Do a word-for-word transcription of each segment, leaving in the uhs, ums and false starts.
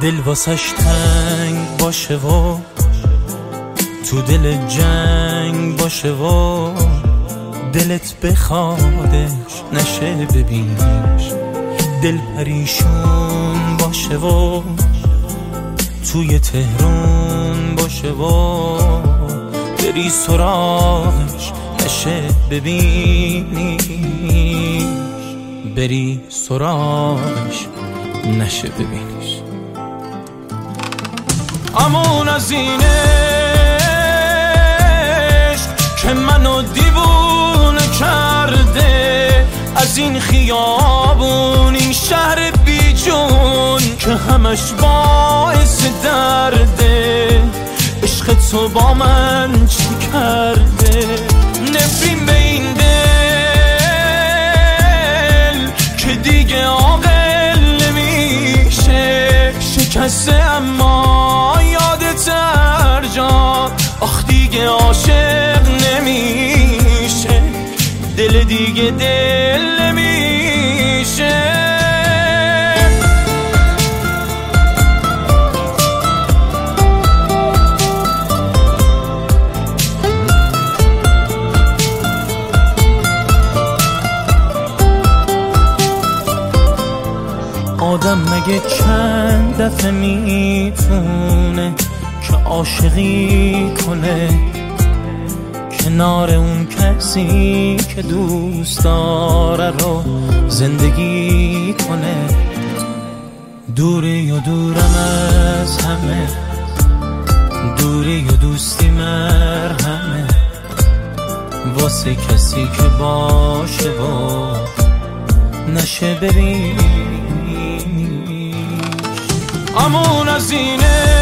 دل واسش تنگ باشه و تو دل جنگ باشه و دلت بخوادش نشه ببینش، دل پریشون باشه و توی تهرون باشه و بری سراغش نشه ببینیش، بری سراغش نشه ببینیش. امون از این عشق که منو دیوونه کرده، از این خیابون این شهر بی جون که همش باعث درده، عشق تو با من چی کرده؟ نفرین به این دل که دیگه عاقل نمیشه، شکسته اما یادت هر جا، آخ دیگه عاشق نمیشه، دل دیگه دل نمیشه. آدم مگه چند دفعه میتونه که عاشقی کنه کنار اون کسی که دوست داره رو زندگی کنه؟ دوری و دورم از همه، دوری و دوستی مرهمه واسه کسی که باشه و نشه ببین. امون از این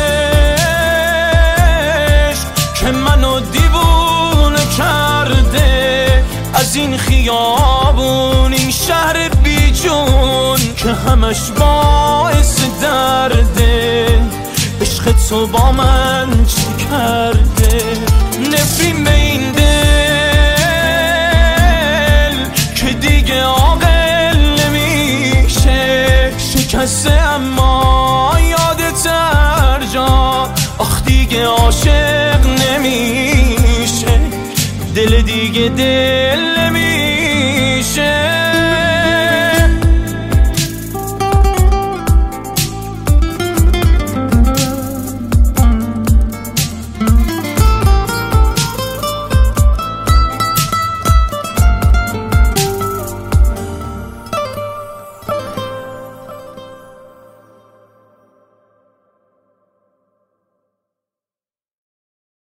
عشق که منو دیوونه کرده، از این خیابون این شهر بی جون که همش باعث درده، عشق تو با من چی کرده؟ نفرین به این دل که دیگه عاقل نمیشه، شکسته اما یادت هر جا، آخ دیگه عاشق نمیشه، دل دیگه دل نمیشه.